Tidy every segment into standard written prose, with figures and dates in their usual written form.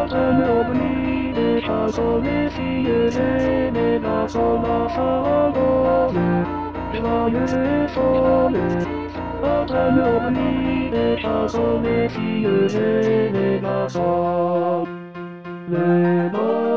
Automne oublie, chansons les filles aimées, dansons la farandole, joyeuse et folle. Automne oublie, chansons les filles aimées, dansons. Le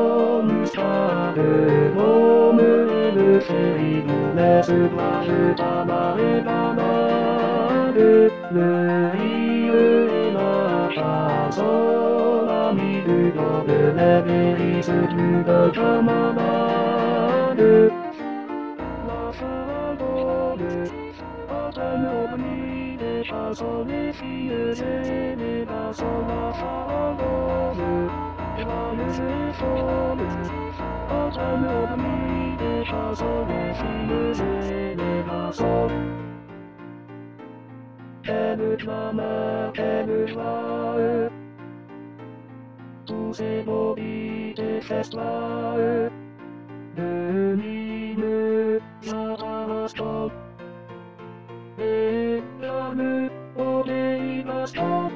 môme et le chéri nous laissent plage, tabac et banane, le rire et la chanson, l'ami du temps de la guérisse d'une camarade. La farandole, automne oublie, les chansons, les filles aimées, dansons la farandole. Joyeuse et folle, automne oublie, les chansons des filles aimées, dansons. Quelle clameur, quelle joie, tous ces beaux et festins, de l'hymne, j'entends et larmes au pays baston.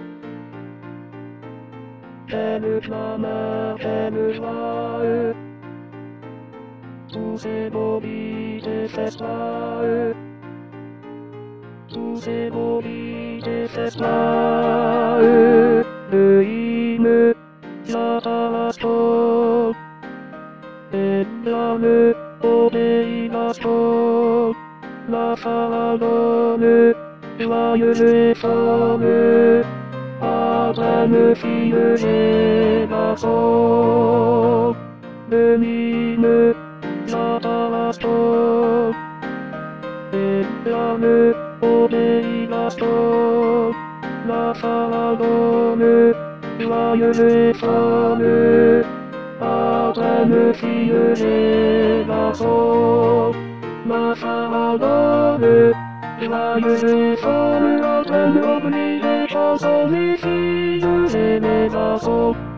Quelle clameur, quelle joie, tous ces beaux et festins, tous ces beaux et festins, le hymne, j'entends et larmes au pays baston. La farandole, joyeuse et folle, automne filles et garçons, de l'hymne, j'entends la stop, et larmes au pays baston. La farandole, joyeuse et folle, automne filles et garçons. La farandole, joyeuse et folle, automne oublie, les chansons des filles et des garçons.